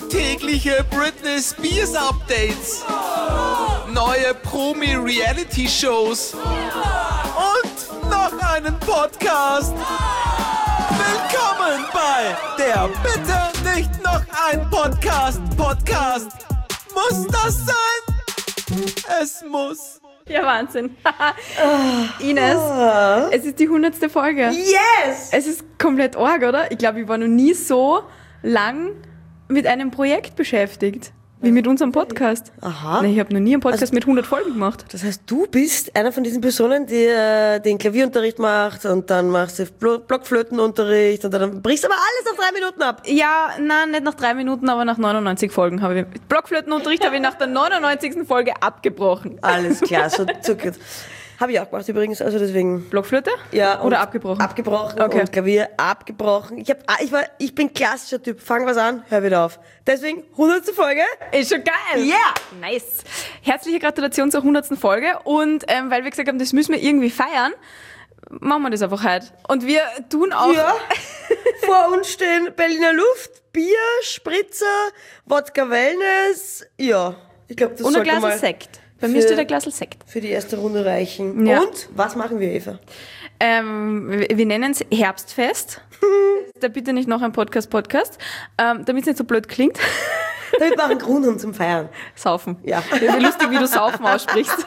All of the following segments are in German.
Tägliche Britney Spears Updates. Neue Promi-Reality-Shows. Und noch einen Podcast. Willkommen bei der Bitte nicht noch ein Podcast. Muss das sein? Es muss. Ja, Wahnsinn. Ines, es ist die 100. Folge. Yes! Es ist komplett arg, oder? Ich glaube, ich war noch nie so lang mit einem Projekt beschäftigt, wie mit unserem Podcast. Aha. Nein, ich habe noch nie einen Podcast mit 100 Folgen gemacht. Das heißt, du bist einer von diesen Personen, die den Klavierunterricht macht und dann machst du Blockflötenunterricht und dann brichst aber alles nach 3 Minuten ab. Ja, nein, nicht nach 3 Minuten, aber nach 99 Folgen habe ich... Blockflötenunterricht habe ich nach der 99. Folge abgebrochen. Alles klar, so gut. Habe ich auch gemacht übrigens, also deswegen... Blockflöte? Ja. Oder abgebrochen? Abgebrochen Okay. Und Klavier abgebrochen. Ich bin klassischer Typ. Fang was an, hör wieder auf. Deswegen 100. Folge. Ist schon geil. Yeah. Nice. Herzliche Gratulation zur 100. Folge. Und weil wir gesagt haben, das müssen wir irgendwie feiern, machen wir das einfach heute. Und wir tun auch... Ja. Vor uns stehen Berliner Luft, Bier, Spritzer, Wodka Wellness. Ja, ich glaube, das Und ein sollte Glas mal Sekt. Bei mir steht ein Glas Sekt. für die erste Runde reichen. Ja. Und was machen wir, Eva? Wir nennen es Herbstfest. Da bitte nicht noch ein Podcast, damit es nicht so blöd klingt. Damit wir auch einen Grund haben zum Feiern. Saufen. Ja. Lustig, wie du Saufen aussprichst.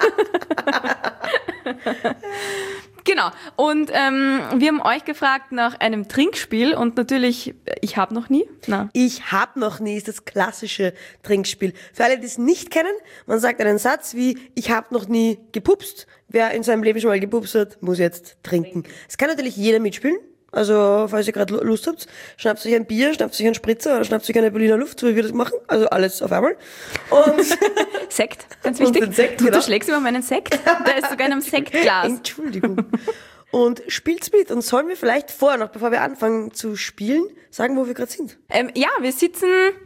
Genau. Und wir haben euch gefragt nach einem Trinkspiel und natürlich, ich habe noch nie. Na. Ich hab noch nie ist das klassische Trinkspiel. Für alle, die es nicht kennen, man sagt einen Satz wie, ich hab noch nie gepupst. Wer in seinem Leben schon mal gepupst hat, muss jetzt trinken. Es kann natürlich jeder mitspielen. Also, falls ihr gerade Lust habt, schnappt euch ein Bier, schnappt euch einen Spritzer oder schnappt euch eine Berliner Luft, so wie wir das machen. Also alles auf einmal. Und Sekt, ganz Und wichtig. den Sekt, Du genau. schlägst über meinen Sekt. Der ist sogar in einem Sektglas. Entschuldigung. Und spielt's mit. Und sollen wir vielleicht vorher noch, bevor wir anfangen zu spielen, sagen, wo wir gerade sind? Ja, wir sitzen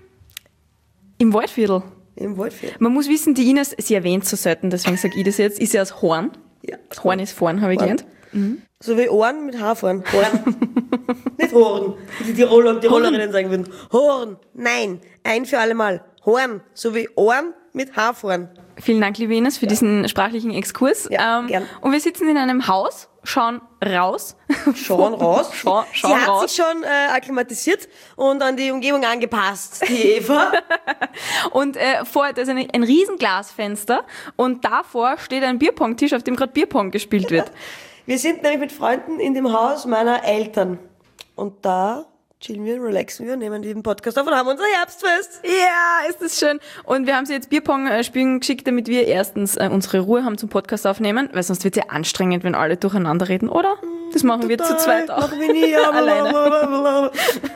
im Waldviertel. Im Waldviertel. Man muss wissen, die Ines, sie erwähnt so selten, deswegen sage ich das jetzt, ist ja aus Horn. Ja. Horn ist vorn, habe ich Horn. gelernt. So wie Ohren mit Haarfahren. Horn. Nicht Horn, wie die Tiroler und Tirolerinnen sagen würden. Horn. Nein. Ein für alle Mal. Horn. So wie Ohren mit Haarfahren. Vielen Dank, liebe Ines, für diesen sprachlichen Exkurs. Ja, gern. Und wir sitzen in einem Haus, schauen raus. Schauen raus. Schauen Sie hat raus. sich schon akklimatisiert und an die Umgebung angepasst, die Eva. Und da ist ein riesen Glasfenster und davor steht ein Bierpong-Tisch, auf dem gerade Bierpong gespielt wird. Wir sind nämlich mit Freunden in dem Haus meiner Eltern. Und da chillen wir, relaxen wir, nehmen den Podcast auf und haben unser Herbstfest. Ja, ist das schön. Und wir haben sie jetzt Bierpong spielen geschickt, damit wir erstens unsere Ruhe haben zum Podcast aufnehmen, weil sonst wird es ja anstrengend, wenn alle durcheinander reden, oder? Das machen wir zu zweit auch. Machen wir nie, aber Alleine.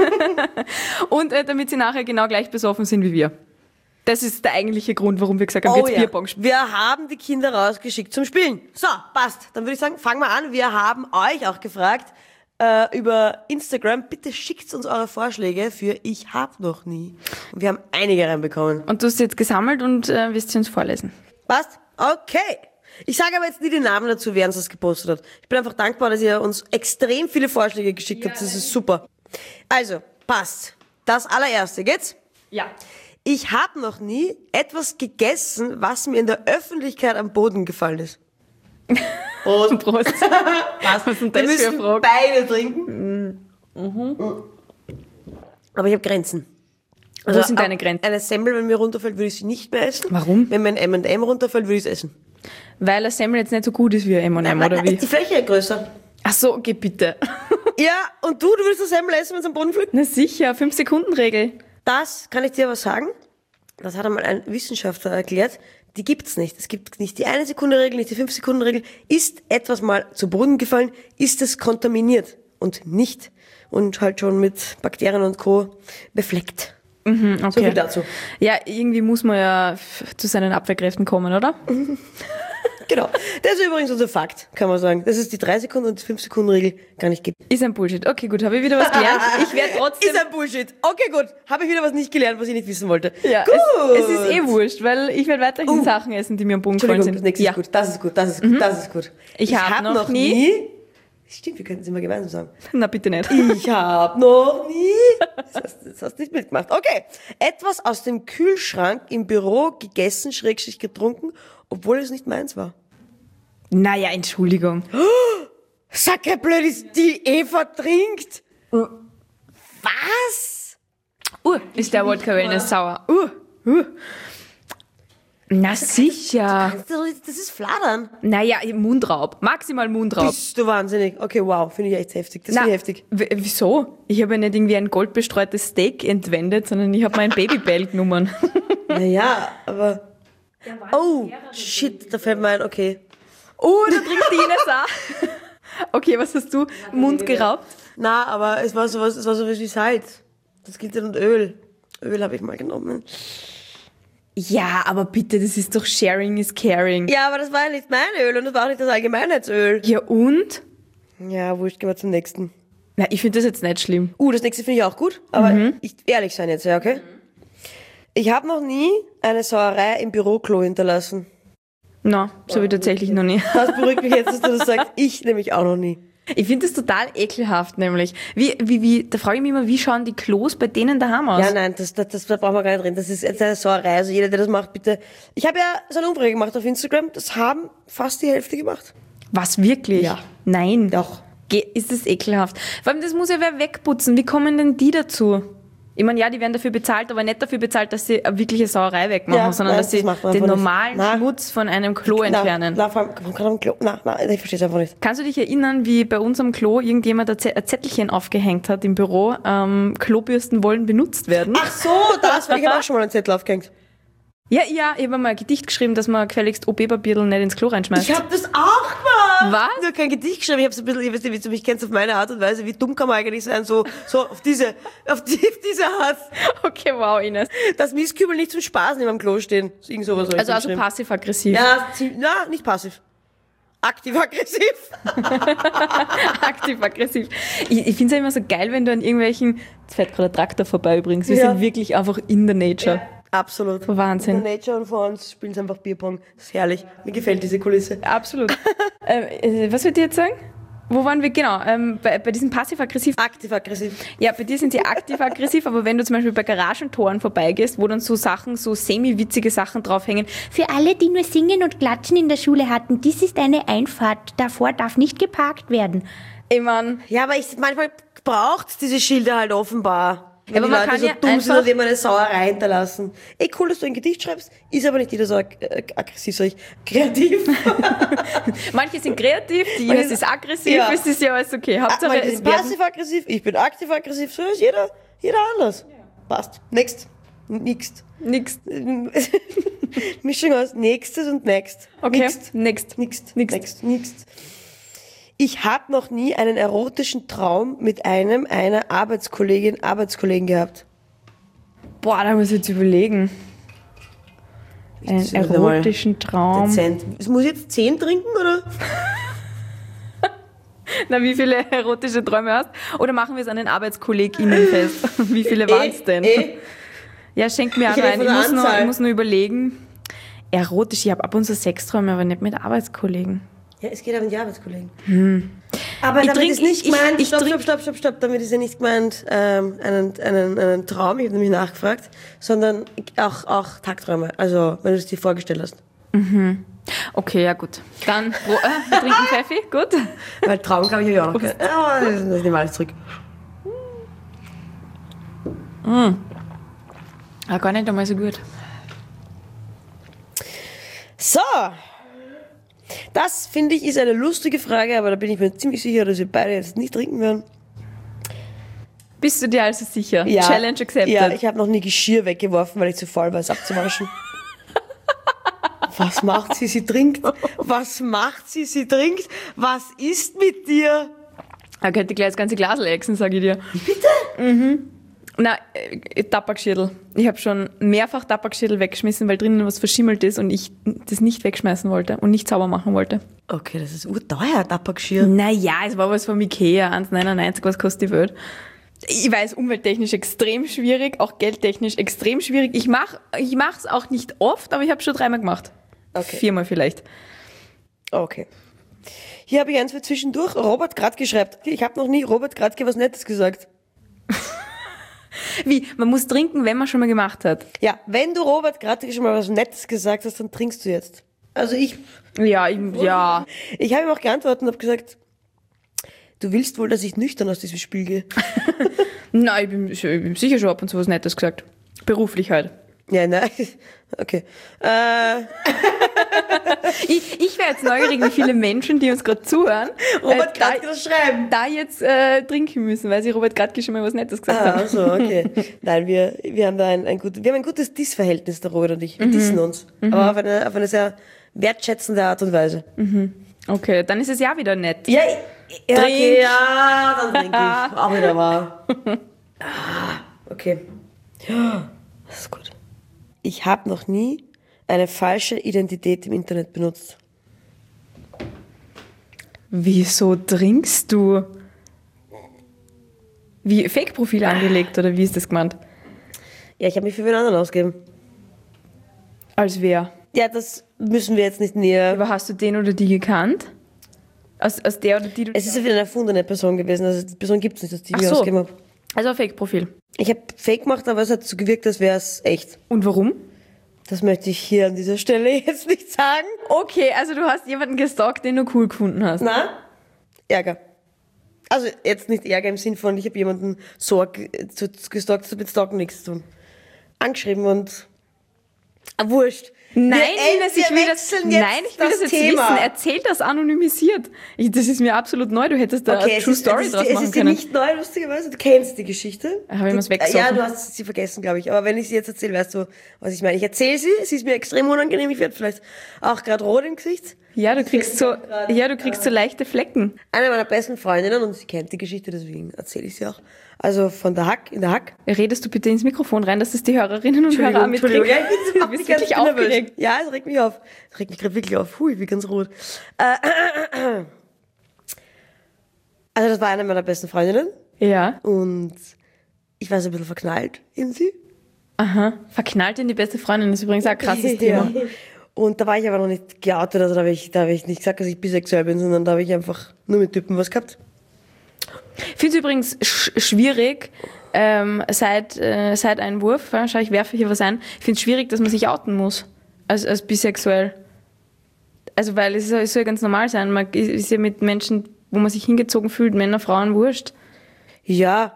Und damit sie nachher genau gleich besoffen sind wie wir. Das ist der eigentliche Grund, warum wir gesagt haben, jetzt Bierpong spielen. Wir haben die Kinder rausgeschickt zum Spielen. So, passt. Dann würde ich sagen, fangen wir an. Wir haben euch auch gefragt über Instagram. Bitte schickt uns eure Vorschläge für Ich hab noch nie. Und wir haben einige reinbekommen. Und du hast jetzt gesammelt und wirst sie uns vorlesen. Passt? Okay. Ich sage aber jetzt nie den Namen dazu, wer uns das gepostet hat. Ich bin einfach dankbar, dass ihr uns extrem viele Vorschläge geschickt habt. Das ist super. Also, passt. Das allererste geht's. Ja. Ich habe noch nie etwas gegessen, was mir in der Öffentlichkeit am Boden gefallen ist. Prost. Prost. Was sind Wir das für müssen Fragen? beide trinken. Aber ich habe Grenzen. Wo sind deine Grenzen? Eine Semmel, wenn mir runterfällt, würde ich sie nicht mehr essen. Warum? Wenn mir ein M&M runterfällt, würde ich es essen. Weil ein Semmel jetzt nicht so gut ist wie ein M&M, oder wie? Die Fläche ist größer. Ach so, okay, bitte. Ja, und du willst eine Semmel essen, wenn es am Boden fliegt? Na sicher, 5-Sekunden-Regel. Das kann ich dir aber sagen. Das hat einmal ein Wissenschaftler erklärt. Die gibt's nicht. Es gibt nicht die 1-Sekunde-Regel, nicht die 5-Sekunden-Regel. Ist etwas mal zu Boden gefallen, ist es kontaminiert und nicht. Und halt schon mit Bakterien und Co. befleckt. Okay. So viel dazu. Ja, irgendwie muss man ja zu seinen Abwehrkräften kommen, oder? Genau. Das ist übrigens unser Fakt, kann man sagen. Dass es die 3-Sekunden- und die 5-Sekunden-Regel gar nicht gibt. Ist ein Bullshit. Okay, gut, habe ich wieder was gelernt. Ich werde trotzdem... Ist ein Bullshit. Okay, gut. Habe ich wieder was nicht gelernt, was ich nicht wissen wollte. Ja, gut. es ist eh wurscht, weil ich werde weiterhin Sachen essen, die mir am Boden gefallen Entschuldigung, sind. das nächste ist gut. Das ist gut. Das ist gut. Das ist gut. Ich hab hab noch nie Stimmt, wir könnten es immer gemeinsam sagen. Na, bitte nicht. Ich habe noch nie. Das hast du nicht mitgemacht. Okay. Etwas aus dem Kühlschrank im Büro gegessen, / getrunken, obwohl es nicht meins war. Naja, Entschuldigung. Sacre blöd, ist die Eva trinkt. Was? Ist der Wodka Wellness sauer. Na sicher. Das ist Fladern. Naja, Mundraub. Maximal Mundraub. Bist du wahnsinnig. Okay, wow, finde ich echt heftig. Das finde ich heftig. Wieso? Ich habe ja nicht irgendwie ein goldbestreutes Steak entwendet, sondern ich habe mein Babybell genommen. Naja, aber... Oh, shit, da fällt mir ein, okay. Da trinkt die Ines auch. Okay, was hast du? Mund geraubt? Na, aber es war sowas wie Salz. Das gilt ja und Öl. Öl habe ich mal genommen. Ja, aber bitte, das ist doch Sharing is Caring. Ja, aber das war ja nicht mein Öl und das war auch nicht das Allgemeinheitsöl. Ja und? Ja, wurscht, gehen wir zum nächsten. Na, ich finde das jetzt nicht schlimm. Das nächste finde ich auch gut, aber ich ehrlich sein jetzt, ja, okay? Ich habe noch nie eine Sauerei im Büroklo hinterlassen. Na, so habe ich tatsächlich noch nie. Das beruhigt mich jetzt, dass du das sagst. Ich nämlich auch noch nie. Ich finde das total ekelhaft, nämlich. Da frage ich mich immer, wie schauen die Klos bei denen daheim aus? Ja, nein, das brauchen wir gar nicht reden. Das ist jetzt eine Sauerei. Also jeder, der das macht, bitte. Ich habe ja so eine Umfrage gemacht auf Instagram. Das haben fast die Hälfte gemacht. Was, wirklich? Ja. Nein. Doch. Ist das ekelhaft. Vor allem, das muss ja wer wegputzen. Wie kommen denn die dazu? Ich meine, ja, die werden dafür bezahlt, aber nicht dafür bezahlt, dass sie eine wirkliche Sauerei wegmachen, sondern dass sie den normalen Schmutz von einem Klo entfernen. Nein, vor allem, gerade am Klo. Nein, ich verstehe es einfach nicht. Kannst du dich erinnern, wie bei uns am Klo irgendjemand ein Zettelchen aufgehängt hat im Büro, Klobürsten wollen benutzt werden? Ach so, ich habe auch schon mal einen Zettel aufgehängt. Ja, ich habe mal ein Gedicht geschrieben, dass man gefälligst OB-Papierl nicht ins Klo reinschmeißt. Ich habe das auch gemacht. Was? Nur kein Gedicht geschrieben. Ich habe so ein bisschen, ich weiß nicht, wie du mich kennst, auf meine Art und Weise. Wie dumm kann man eigentlich sein? So auf diese Art. Okay, wow, Ines. Dass Mistkübel nicht zum Spaß neben dem Klo stehen. Irgend sowas habe ich Also geschrieben. passiv-aggressiv. Ja, nicht passiv. Aktiv-aggressiv. Aktiv-aggressiv. Ich finde es ja immer so geil, wenn du an irgendwelchen... Jetzt fährt gerade ein Traktor vorbei übrigens. Wir sind wirklich einfach in the nature. Ja. Absolut. Wahnsinn. In der Nature und vor uns spielen sie einfach Bierpong. Das ist herrlich. Mir gefällt diese Kulisse. Absolut. Was würdet ihr jetzt sagen? Wo waren wir? Genau, bei diesem passiv-aggressiv. Aktiv-aggressiv. Ja, bei dir sind sie aktiv-aggressiv, aber wenn du zum Beispiel bei Garagentoren vorbeigehst, wo dann so Sachen, so semi-witzige Sachen draufhängen. Für alle, die nur Singen und Klatschen in der Schule hatten, dies ist eine Einfahrt. Davor darf nicht geparkt werden. Ich mein, Ja, aber manchmal braucht es diese Schilder halt offenbar. Wenn aber die man Leute kann so ja dumm sind einfach- und immer eine Sauerei hinterlassen. Cool, dass du ein Gedicht schreibst, ist aber nicht jeder so aggressiv, sag ich. Kreativ. manche sind kreativ, die Ines ist aggressiv, Ja. es ist ja alles okay. Hauptsache, Manche es sind werden... passiv-aggressiv, ich bin aktiv-aggressiv, so ist jeder anders. Passt. Next. Nix. Mischung aus nächstes und next. Okay, Next. Next. Ich habe noch nie einen erotischen Traum mit einer Arbeitskollegen gehabt. Boah, da muss ich jetzt überlegen. Einen das wieder mal erotischen Traum. Dezent. Muss ich jetzt 10 trinken, oder? Na, wie viele erotische Träume hast? Oder machen wir es an den ArbeitskollegInnen fest? Wie viele waren es denn? Ja, schenk mir Ich an rede ein. von der Anzahl. Ich muss nur überlegen. Erotisch, ich habe ab und zu Sexträume, aber nicht mit Arbeitskollegen. Ja, es geht aber um die Arbeitskollegen. Aber Ich damit trink- ist nicht ich- gemeint, ich stopp, damit ist ja nicht gemeint, einen Traum, ich habe nämlich nachgefragt, sondern auch Tagträume, also wenn du es dir vorgestellt hast. Okay, ja gut. Dann wir trinken Pfeffi, gut. Weil Traum glaube ich auch noch. Ja, das nehmen wir alles zurück. Ah, gar nicht einmal so gut. So, das finde ich ist eine lustige Frage, aber da bin ich mir ziemlich sicher, dass wir beide jetzt nicht trinken werden. Bist du dir also sicher? Challenge accepted. Ja, ich habe noch nie Geschirr weggeworfen, weil ich zu faul war, es abzuwaschen. Was macht sie? Sie trinkt. Was macht sie? Sie trinkt. Was ist mit dir? Da könnte ich gleich das ganze Glas lexen, sage ich dir. Bitte? Na, Tabakschädel. Ich habe schon mehrfach Tabakschädel weggeschmissen, weil drinnen was verschimmelt ist und ich das nicht wegschmeißen wollte und nicht sauber machen wollte. Okay, das ist urteuer, Tabakgeschirr. Naja, es war was von Ikea, 1,99, was kostet die Welt. Ich weiß, umwelttechnisch extrem schwierig, auch geldtechnisch extrem schwierig. Ich mach's auch nicht oft, aber ich habe schon 3-mal gemacht. Okay. 4-mal vielleicht. Okay. Hier habe ich eins für zwischendurch. Robert Gradke schreibt, ich habe noch nie Robert Gradke was Nettes gesagt. Wie? Man muss trinken, wenn man schon mal gemacht hat. Ja, wenn du Robert Gradke schon mal was Nettes gesagt hast, dann trinkst du jetzt. Also ich Ja. Ich habe ihm auch geantwortet und habe gesagt, du willst wohl, dass ich nüchtern aus diesem Spiel gehe? Nein, ich bin sicher schon ab und zu was Nettes gesagt. Beruflich halt. Ja, nein. Okay. Ich wäre jetzt neugierig, wie viele Menschen, die uns gerade zuhören, Robert Gradke das schreiben. da jetzt trinken müssen, weil sie Robert Gradke schon mal was Nettes gesagt haben. Ach so, okay. Nein, wir haben da ein gutes Diss-Verhältnis, der Robert und ich. Wir dissen uns. Aber auf eine sehr wertschätzende Art und Weise. Okay, dann ist es ja wieder nett. Ja, Trink. okay, ja, dann trinke ich. Auch wieder wahr. Okay. Ja, das ist gut. Ich habe noch nie eine falsche Identität im Internet benutzt. Wieso trinkst du? Wie Fake-Profil angelegt oder wie ist das gemeint? Ja, ich habe mich für wen anderen ausgegeben. Als wer? Ja, das müssen wir jetzt nicht näher. Aber hast du den oder die gekannt? Als der oder die du... Es ist ja wieder eine erfundene Person gewesen. Also die Person gibt es nicht, dass die Ach mir so. ausgegeben habe. Also ein Fake-Profil. Ich habe Fake gemacht, aber es hat so gewirkt, als wäre es echt. Und warum? Das möchte ich hier an dieser Stelle jetzt nicht sagen. Okay, also du hast jemanden gestalkt, den du cool gefunden hast. Na? Ärger. Also jetzt nicht Ärger im Sinn von, ich habe jemanden gestalkt, das hat mit Stalken nichts zu tun. Angeschrieben und... wurscht. Nein, Ines, ich will das jetzt wissen. Erzähl das anonymisiert. Das ist mir absolut neu. Du hättest da eine True Story draus machen können. Es ist dir nicht neu, lustigerweise. Du kennst die Geschichte. Habe ich mir's weggesoffen? Ja, du hast sie vergessen, glaube ich. Aber wenn ich sie jetzt erzähle, weißt du, was ich meine. Ich erzähle sie, es ist mir extrem unangenehm. Ich werde vielleicht auch gerade rot im Gesicht. Ja, du kriegst so leichte Flecken. Eine meiner besten Freundinnen, und sie kennt die Geschichte, deswegen erzähle ich sie auch. Also in der Hack. Redest du bitte ins Mikrofon rein, dass das die Hörerinnen und Hörer mitkriegen? Ja, du bist wirklich aufgeregt. Ja, es regt mich auf. Es regt mich gerade wirklich auf. Hui, ich bin ganz rot. Also das war eine meiner besten Freundinnen. Ja. Und ich war so ein bisschen verknallt in sie. Aha. Verknallt in die beste Freundin ist übrigens auch ein krasses Thema. Und da war ich aber noch nicht geoutet, also da habe ich nicht gesagt, dass ich bisexuell bin, sondern da habe ich einfach nur mit Typen was gehabt. Ich finde es übrigens schwierig, seit Einwurf, schau, ich werfe hier was ein, ich finde es schwierig, dass man sich outen muss, als bisexuell. Also, weil es soll ja ganz normal sein, man ist ja mit Menschen, wo man sich hingezogen fühlt, Männer, Frauen, wurscht. Ja,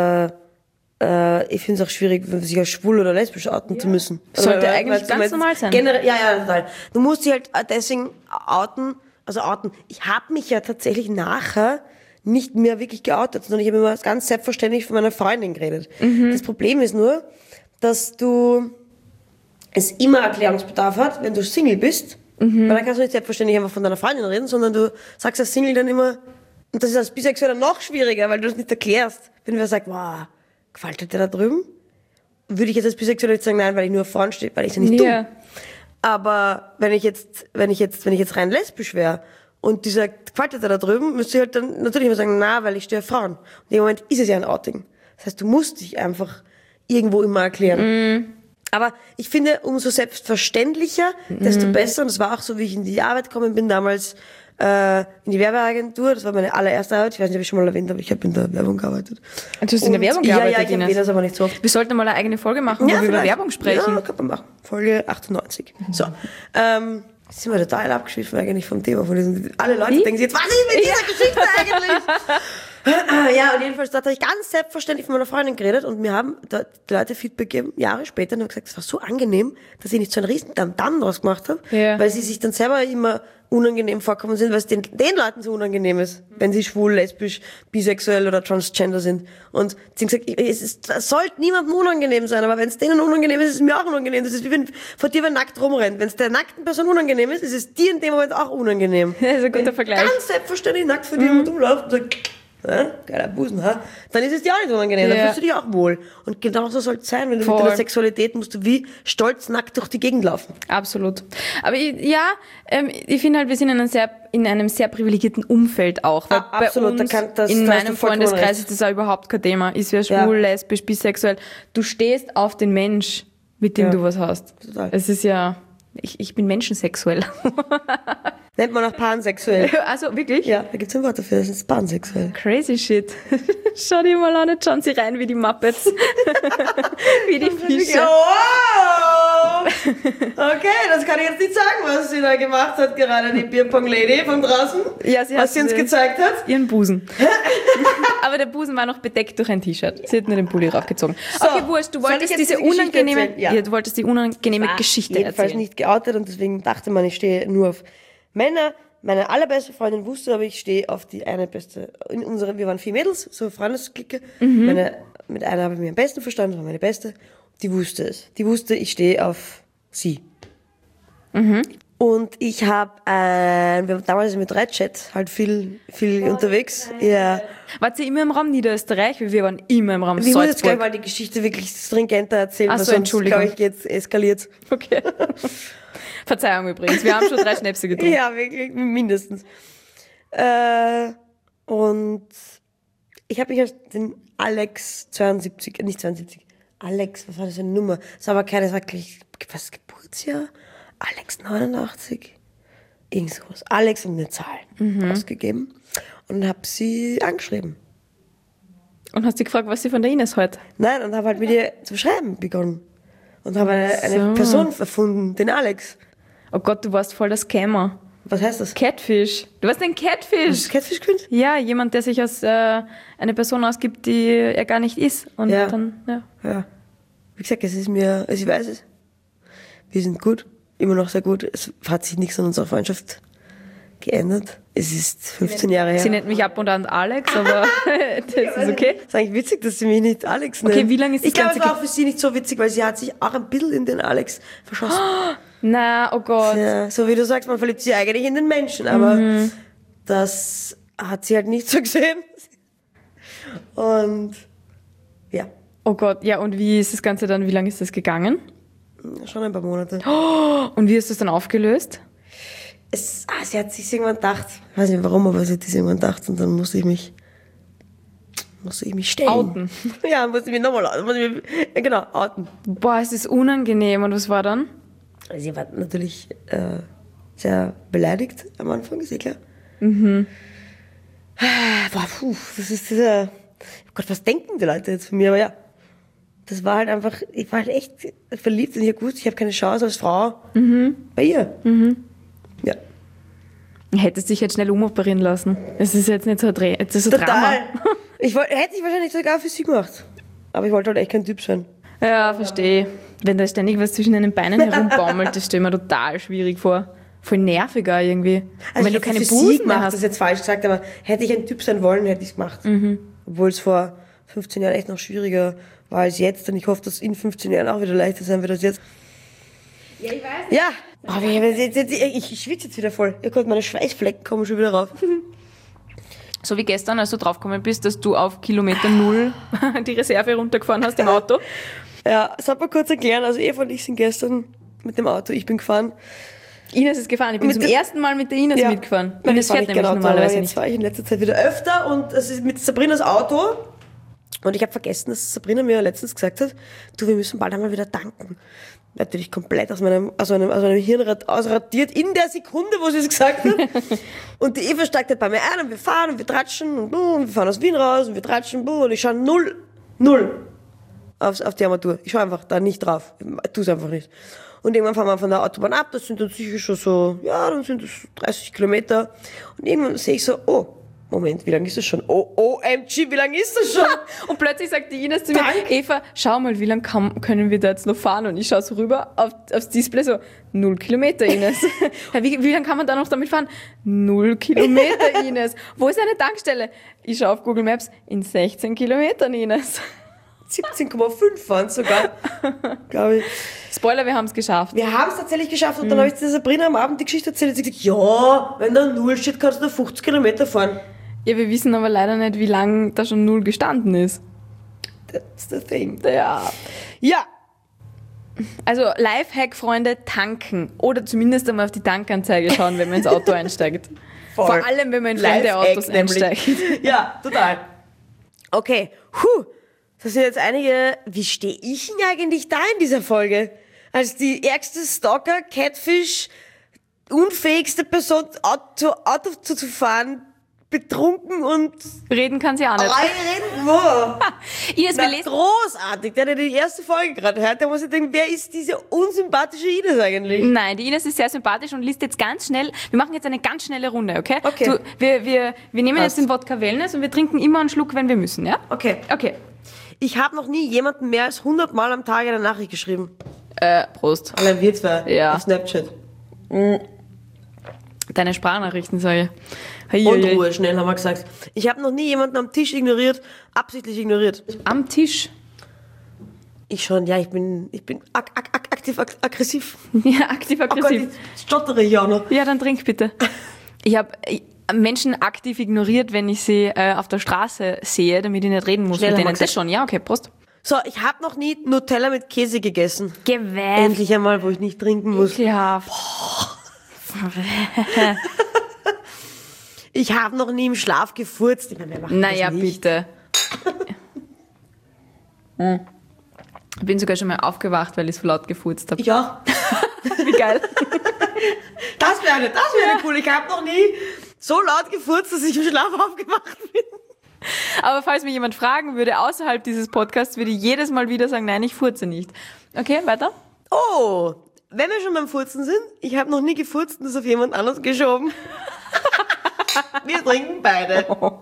ich finde es auch schwierig, sich als schwul oder lesbisch outen zu müssen. Sollte eigentlich ganz normal sein. Generell, ja, total. Du musst dich halt deswegen outen. Ich habe mich ja tatsächlich nachher nicht mehr wirklich geoutet, sondern ich habe immer ganz selbstverständlich von meiner Freundin geredet. Das Problem ist nur, dass es immer Erklärungsbedarf hat, wenn du Single bist, weil dann kannst du nicht selbstverständlich einfach von deiner Freundin reden, sondern du sagst als Single dann immer, und das ist als Bisexueller noch schwieriger, weil du das nicht erklärst. Wenn wer sagt, wow, gefällt dir der da drüben? Würde ich jetzt als Bisexueller nicht sagen, nein, weil ich nur auf Frauen stehe, weil ich ja nicht tue. Aber wenn ich jetzt rein lesbisch wäre und die sagt, gefällt dir da drüben, müsste ich halt dann natürlich immer sagen, na, weil ich stehe auf Frauen. Und in dem Moment ist es ja ein Outing. Das heißt, du musst dich einfach irgendwo immer erklären. Aber ich finde, umso selbstverständlicher, desto besser. Und das war auch so, wie ich in die Arbeit gekommen bin, damals in die Werbeagentur. Das war meine allererste Arbeit. Ich weiß nicht, ob ich schon mal erwähnt habe, ich habe in der Werbung gearbeitet. Du hast in der Werbung gearbeitet? Ja, ich erwähne das aber nicht so oft. Wir sollten mal eine eigene Folge machen, wo wir über Werbung sprechen. Ja, kann man machen. Folge 98. So. Jetzt sind wir total abgeschwiffen eigentlich vom Thema. Alle Leute denken sich jetzt, was ist mit dieser Geschichte eigentlich? Ja, und jedenfalls, da habe ich ganz selbstverständlich von meiner Freundin geredet und mir haben die Leute Feedback gegeben, Jahre später, und haben gesagt, es war so angenehm, dass ich nicht so einen riesen Damm draus gemacht habe, weil sie sich dann selber immer unangenehm vorkommen sind, weil es den Leuten so unangenehm ist, wenn sie schwul, lesbisch, bisexuell oder transgender sind. Und sie haben gesagt, es sollte niemandem unangenehm sein, aber wenn es denen unangenehm ist, ist es mir auch unangenehm. Das ist wie wenn vor dir wer nackt rumrennt. Wenn es der nackten Person unangenehm ist es dir in dem Moment auch unangenehm. Das ist ein guter Vergleich. Ganz selbstverständlich nackt vor dir rumläuft und sagt, geiler Busen, dann ist es dir auch nicht unangenehm, dann fühlst du dich auch wohl. Und genauso soll es sein, wenn du mit deiner Sexualität musst du wie stolz nackt durch die Gegend laufen. Absolut. Aber ich finde halt, wir sind in einem sehr privilegierten Umfeld auch. Weil absolut, bei uns, in meinem Freundeskreis ist das auch überhaupt kein Thema. Ist wer schwul, lesbisch, bisexuell. Du stehst auf den Mensch, mit dem du was hast. Total. Es ist ja, ich bin menschensexuell. Nennt man auch pansexuell. Also, wirklich? Ja, da gibt's ein Wort dafür, das ist pansexuell. Crazy shit. Schau dir mal an, jetzt schauen sie rein wie die Muppets. Wie die Fische. Oh! Okay, das kann ich jetzt nicht sagen, was sie da gemacht hat, gerade die Bierpong-Lady von draußen. Ja, was sie uns gezeigt hat. Ihren Busen. Aber der Busen war noch bedeckt durch ein T-Shirt. Sie hat nur den Pulli raufgezogen. So, okay, wurscht, du wolltest diese unangenehme, du wolltest die unangenehme Geschichte jedenfalls erzählen. Nicht geoutet und deswegen dachte man, ich stehe nur auf Männer. Meine allerbeste Freundin wusste, aber ich stehe auf die eine beste. Wir waren 4 Mädels, so Freundesklicke. Mit einer habe ich mich am besten verstanden, das war meine beste. Die wusste es. Die wusste, ich stehe auf sie. Und ich habe, wir waren damals mit Redchat halt viel unterwegs. Ja. Wart ihr immer im Raum Niederösterreich? Wir waren immer im Raum Ich muss Salzburg. jetzt gleich mal die Geschichte wirklich stringenter erzählen, Ach so, weil sonst, Entschuldigung. glaube ich, jetzt eskaliert. Okay. Verzeihung übrigens, wir haben schon 3 Schnäpse getrunken. Ja, wirklich, mindestens. Und ich habe mich als den Alex 72, nicht 72, Alex, was war das für eine Nummer? Das war aber keine, das war gleich, was, Geburtsjahr? Alex 89? Irgend sowas. Alex und eine Zahl ausgegeben und habe sie angeschrieben. Und hast dich gefragt, was sie von der Ines heute? Nein, und habe halt mit ihr zu schreiben begonnen. Und habe eine Person erfunden, den Alex. Oh Gott, du warst voll der Scammer. Was heißt das? Catfish. Du warst ein Catfish. Was ist Catfish Kind? Ja, jemand, der sich als eine Person ausgibt, die er gar nicht ist. Und Ja. dann, ja. Ja. Wie gesagt, es ist mir, also ich weiß es. Wir sind gut, immer noch sehr gut. Es hat sich nichts an unserer Freundschaft geändert. Es ist 15 Jahre her. Sie nennt mich ab und an Alex, aber das ist okay. Das ist eigentlich witzig, dass sie mich nicht Alex nennt. Okay, wie lange ist das Ich glaube, es Ganze war auch für sie nicht so witzig, weil sie hat sich auch ein bisschen in den Alex verschossen. Na, oh Gott. Ja, so wie du sagst, man verliebt sich eigentlich in den Menschen, aber das hat sie halt nicht so gesehen. Und ja, Oh Gott, ja, und wie ist das Ganze dann, wie lange ist das gegangen? schon ein paar Monate. Und wie ist das dann aufgelöst? Sie hat sich irgendwann gedacht, ich weiß nicht warum, aber sie hat sich irgendwann gedacht und dann musste ich mich stellen. Outen. Ja, musste ich mich nochmal outen. Genau, outen. Boah, es ist unangenehm. Und was war dann? Sie war natürlich sehr beleidigt am Anfang, ist eh klar. Boah, das ist dieser... Oh Gott, was denken die Leute jetzt von mir? Aber ja, das war halt einfach... Ich war halt echt verliebt und ich habe gewusst, ich habe keine Chance als Frau bei ihr. Ja. Hättest dich jetzt schnell umoperieren lassen. Es ist jetzt nicht so, jetzt ist so Drama. Total. Hätte ich wahrscheinlich sogar für sie gemacht. Aber ich wollte halt echt kein Typ sein. Ja, verstehe. Wenn da ständig was zwischen deinen Beinen herumbaumelt, das stelle ich mir total schwierig vor. Voll nerviger irgendwie. Und wenn du keine Busen mehr hast. Das ist jetzt falsch gesagt, aber hätte ich ein Typ sein wollen, hätte ich es gemacht. Obwohl es vor 15 Jahren echt noch schwieriger war als jetzt. Und ich hoffe, dass es in 15 Jahren auch wieder leichter sein wird als jetzt. Ja, ich weiß nicht. Ja. Aber ich schwitze jetzt wieder voll. Ihr könnt meine Schweißflecken kommen schon wieder rauf. So wie gestern, als du draufgekommen bist, dass du auf Kilometer 0 die Reserve runtergefahren hast im Auto. Ja, das hat man kurz erklären. Also Eva und ich sind gestern mit dem Auto, ich bin gefahren. Ines ist gefahren. Ich bin zum ersten Mal mit der Ines mitgefahren. Ines fährt nämlich normalerweise nicht. Jetzt fahre ich in letzter Zeit wieder öfter und es ist mit Sabrinas Auto. Und ich habe vergessen, dass Sabrina mir letztens gesagt hat, du, wir müssen bald einmal wieder tanken. Natürlich komplett aus meinem Hirnrad ausradiert in der Sekunde, wo sie es gesagt hat. Und die Eva steigt halt bei mir ein und wir fahren und wir tratschen und wir fahren aus Wien raus und wir tratschen und ich schaue null auf die Armatur. Ich schaue einfach da nicht drauf. Ich tue es einfach nicht. Und irgendwann fahren wir von der Autobahn ab, das sind dann sicher schon so, ja, dann sind das 30 Kilometer. Und irgendwann sehe ich so, oh, Moment, wie lange ist das schon? OMG, wie lange ist das schon? Und plötzlich sagt die Ines zu mir, Eva, schau mal, wie lange können wir da jetzt noch fahren? Und ich schaue so rüber aufs Display, so 0 Kilometer, Ines. wie lange kann man da noch damit fahren? 0 Kilometer, Ines. Wo ist eine Tankstelle? Ich schaue auf Google Maps, in 16 Kilometern, Ines. 17,5 waren es sogar, glaube ich. Spoiler, wir haben es geschafft. Wir haben es tatsächlich geschafft und dann habe ich der Sabrina am Abend die Geschichte erzählt und sie gesagt, ja, wenn da 0 steht, kannst du da 50 Kilometer fahren. Ja, wir wissen aber leider nicht, wie lange da schon 0 gestanden ist. That's the thing. Ja. Ja. Also Lifehack, Freunde, tanken. Oder zumindest einmal auf die Tankanzeige schauen, wenn man ins Auto einsteigt. Voll. Vor allem, wenn man in fremde Autos einsteigt. Ja, total. Okay, das sind jetzt einige, wie stehe ich denn eigentlich da in dieser Folge? Als die ärgste Stalker, Catfish, unfähigste Person, Auto zu fahren, betrunken und... Reden kann sie auch nicht. Reden? Wo? Ines, wir lesen... Großartig. Der die erste Folge gerade hört, der muss sich denken, wer ist diese unsympathische Ines eigentlich? Nein, die Ines ist sehr sympathisch und liest jetzt ganz schnell... Wir machen jetzt eine ganz schnelle Runde, okay? Okay. Wir nehmen jetzt den Wodka Wellness und wir trinken immer einen Schluck, wenn wir müssen, ja? Okay. Ich habe noch nie jemanden mehr als 100 Mal am Tag eine Nachricht geschrieben. Prost. Allein wir zwei. Ja. Auf Snapchat. Deine Sprachnachrichten, sage ich. Und Ruhe, schnell haben wir gesagt. Ich habe noch nie jemanden am Tisch ignoriert, absichtlich ignoriert. Am Tisch? Ich schon, ja, ich bin aktiv aggressiv. Ja, aktiv-aggressiv. Oh Gott, ich stottere hier auch noch. Ja, dann trink bitte. Ich habe Menschen aktiv ignoriert, wenn ich sie auf der Straße sehe, damit ich nicht reden muss Schnell mit haben wir denen. Das schon, ja, okay, Prost. So, ich habe noch nie Nutella mit Käse gegessen. Gewählt. Endlich einmal, wo ich nicht trinken muss. Ekelhaft. Ich habe noch nie im Schlaf gefurzt. Ich meine, wer macht Naja, das nicht? bitte. Ich bin sogar schon mal aufgewacht, weil ich so laut gefurzt habe. Ich auch. Wie geil. Das wäre cool. Ich habe noch nie so laut gefurzt, dass ich im Schlaf aufgewacht bin. Aber falls mich jemand fragen würde, außerhalb dieses Podcasts, würde ich jedes Mal wieder sagen, nein, ich furze nicht. Okay, weiter? Oh, wenn wir schon beim Furzen sind, ich habe noch nie gefurzt und das auf jemand anderes geschoben. Wir trinken beide.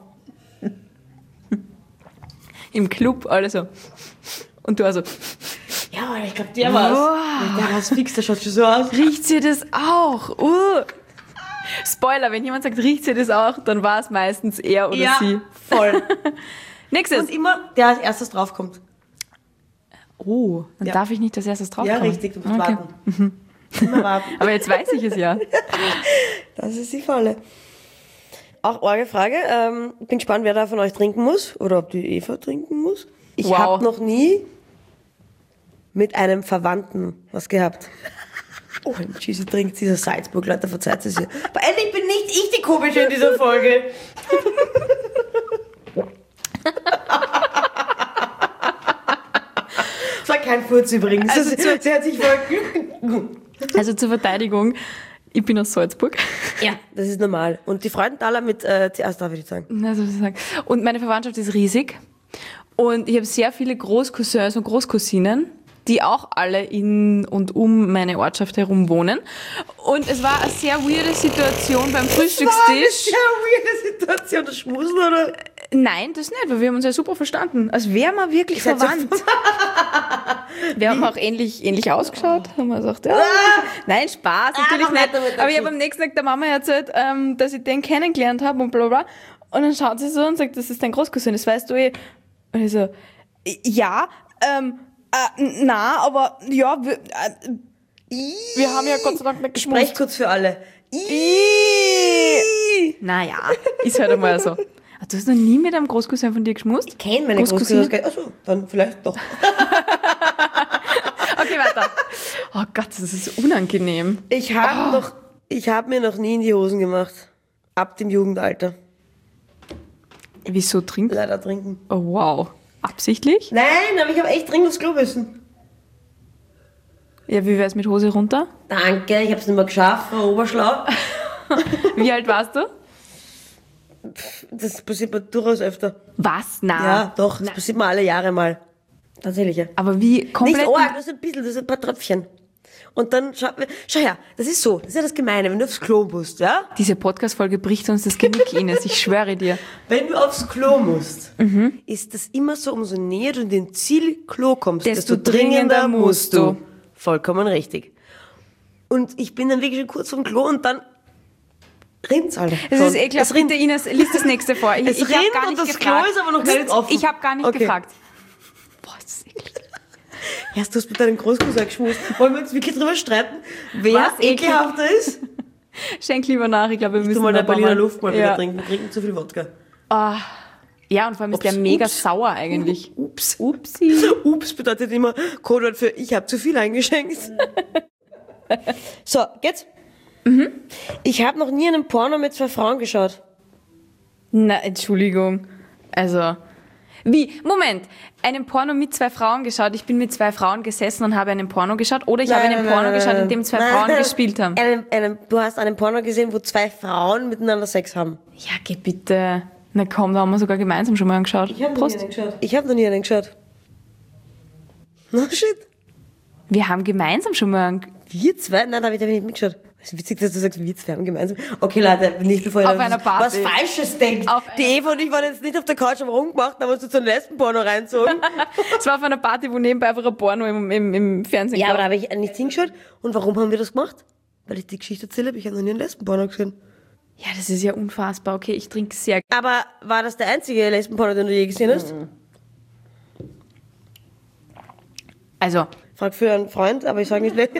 Im Club, also. Und du also. Ja, ich glaube, der war's. Wow. Der war's fix, der schaut schon so aus. Riecht sie das auch? Spoiler, wenn jemand sagt, riecht sie das auch, dann war es meistens er oder sie. Voll. Nächstes. Und immer, der als erstes draufkommt. Oh, dann darf ich nicht als erstes draufkommen. Ja, richtig, du musst warten. Immer warten. Aber jetzt weiß ich es ja. Das ist die Falle. Auch arge Frage. Bin gespannt, wer da von euch trinken muss. Oder ob die Eva trinken muss. Ich Wow. habe noch nie mit einem Verwandten was gehabt. Oh, sie trinkt dieser Salzburg, Leute, verzeiht es ihr. Aber endlich bin nicht ich die Komische in dieser Folge. Das war kein Furz übrigens. Also sie hat sich voll... Also zur Verteidigung, ich bin aus Salzburg. Ja, das ist normal. Und die Freudenthaler mit TS, darf ich nicht sagen. Also, und meine Verwandtschaft ist riesig. Und ich habe sehr viele Großcousins und Großcousinen, die auch alle in und um meine Ortschaft herum wohnen. Und es war eine sehr weirde Situation beim Frühstückstisch. Das war eine sehr weirde Situation. Das Schmusen, oder? Nein, das nicht, weil wir haben uns ja super verstanden. Als wären wir wirklich verwandt. Wir haben auch ähnlich ausgeschaut. Haben wir gesagt, ja. Nein, Spaß, natürlich nicht. Aber ich habe am nächsten Tag der Mama erzählt, dass ich den kennengelernt habe und bla bla. Und dann schaut sie so und sagt, das ist dein Großcousin, das weißt du eh. Und ich so, ja, na, aber ja, wir haben ja Gott sei Dank nicht geschmust. Sprech kurz für alle. Naja, ist halt einmal so. Du hast noch nie mit einem Großcousin von dir geschmust? Ich kenne meine Großcousine. Achso, dann vielleicht doch. Okay, weiter. Oh Gott, das ist unangenehm. Ich habe mir noch nie in die Hosen gemacht. Ab dem Jugendalter. Wieso trinken? Leider trinken. Oh wow. Absichtlich? Nein, aber ich habe echt dringend aufs Klo müssen. Ja, wie wär's mit Hose runter? Danke, ich habe es nicht mehr geschafft, war oberschlau. Wie alt warst du? Das passiert mir durchaus öfter. Was? Na. Ja, doch, das passiert mir alle Jahre mal. Tatsächlich, ja. Aber wie komplett... Nicht arg, das ist ein bisschen, das sind ein paar Tröpfchen. Und dann, schau her, das ist so, das ist ja das Gemeine, wenn du aufs Klo musst, ja? Diese Podcast-Folge bricht uns das Genick, Ines, ich schwöre dir. Wenn du aufs Klo musst, ist das immer so, umso näher du in den Ziel-Klo kommst, Desto dringender musst du. Vollkommen richtig. Und ich bin dann wirklich schon kurz vom Klo und dann rinnt's, Alter. Es ist ekelhaft. Bitte, Ines, lies das nächste vor. Ich es hab rinnt gar und nicht das gefragt. Klo ist aber noch nicht offen. Ich habe gar nicht gefragt. Boah, das ist eklig. Erst du hast mit deinem Großcousin geschmust. Wollen wir uns wirklich drüber streiten, wer ekelhafter ist? Schenk lieber nach, ich glaube, wir müssen Du mal noch der Berliner mal- Luft mal Ja. wieder trinken. Wir trinken zu viel Wodka. Ja, und vor allem ist der mega sauer eigentlich. Ups. Upsi. Ups bedeutet immer Codewort für ich habe zu viel eingeschenkt. So, geht's? Ich habe noch nie einen Porno mit 2 Frauen geschaut. Na, Entschuldigung. Also, Wie? Moment. Einen Porno mit 2 Frauen geschaut. Ich bin mit 2 Frauen gesessen und habe einen Porno geschaut. Oder ich habe einen Porno geschaut, in dem 2 Frauen gespielt haben. Du hast einen Porno gesehen, wo 2 Frauen miteinander Sex haben. Ja, geh bitte. Na komm, da haben wir sogar gemeinsam schon mal angeschaut. Ich habe noch nie einen geschaut. No shit. Wir haben gemeinsam schon mal Wir 2? Nein, da habe ich nicht mitgeschaut. Es ist witzig, dass du sagst, wir 2 haben gemeinsam. Okay, Leute, nicht bevor ihr auf einer Party. Was Falsches denkt. Die Eva und ich waren jetzt nicht auf der Couch am rumgemacht, haben uns so einen Lesbenporno reinzogen. Es war auf einer Party, wo nebenbei einfach ein Porno im Fernsehen Ja, aber da habe ich nicht hingeschaut. Und warum haben wir das gemacht? Weil ich die Geschichte erzähle habe, ich habe noch nie einen Lesbenporno gesehen. Ja, das ist ja unfassbar. Okay, ich trinke sehr. Aber war das der einzige Lesbenporno, den du je gesehen hast? Also. Frag für einen Freund, aber ich sage nicht wer.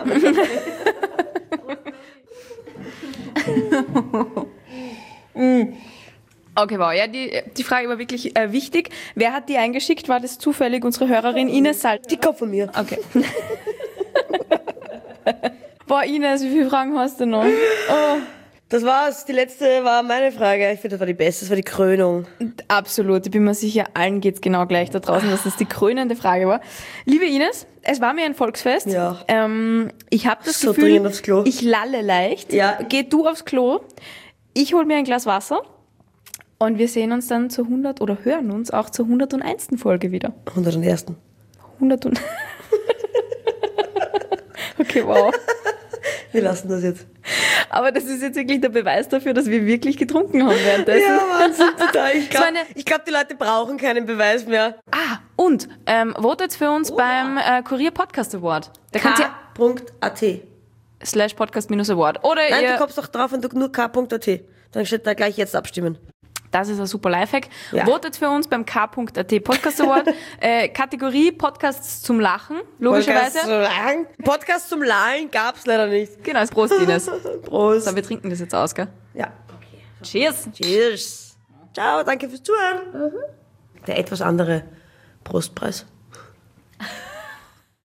Okay, wow. Ja, die Frage war wirklich wichtig. Wer hat die eingeschickt? War das zufällig unsere Hörerin Ines Salz? Die kommt von mir. Okay. Boah, Ines, wie viele Fragen hast du noch? Oh. Das war's. Die letzte war meine Frage. Ich finde, das war die beste. Das war die Krönung. Absolut. Ich bin mir sicher, allen geht's genau gleich da draußen, dass das die krönende Frage war. Liebe Ines, es war mir ein Volksfest. Ja. Ich habe das so Gefühl, dringend aufs Klo. Ich lalle leicht. Ja. Geh du aufs Klo. Ich hol mir ein Glas Wasser. Und wir sehen uns dann zur 100 oder hören uns auch zur 101. Folge wieder. 101. 100 und... Okay, wow. Wir lassen das jetzt. Aber das ist jetzt wirklich der Beweis dafür, dass wir wirklich getrunken haben währenddessen. Ja, Wahnsinn, total. Ich glaube, die Leute brauchen keinen Beweis mehr. Und votet für uns beim Kurier Podcast Award. Da könnt ihr /podcast-award. Oder Nein, du kommst doch drauf und du nur k.at. Dann steht da gleich jetzt abstimmen. Das ist ein super Lifehack. Ja. Votet für uns beim k.at Podcast Award. Kategorie Podcasts zum Lachen, logischerweise. Podcast zum Lallen gab's leider nicht. Genau, Prost, Ines. Prost. So, wir trinken das jetzt aus, gell? Ja. Okay. Cheers. Cheers. Ciao, danke fürs Zuhören. Der etwas andere Prostpreis.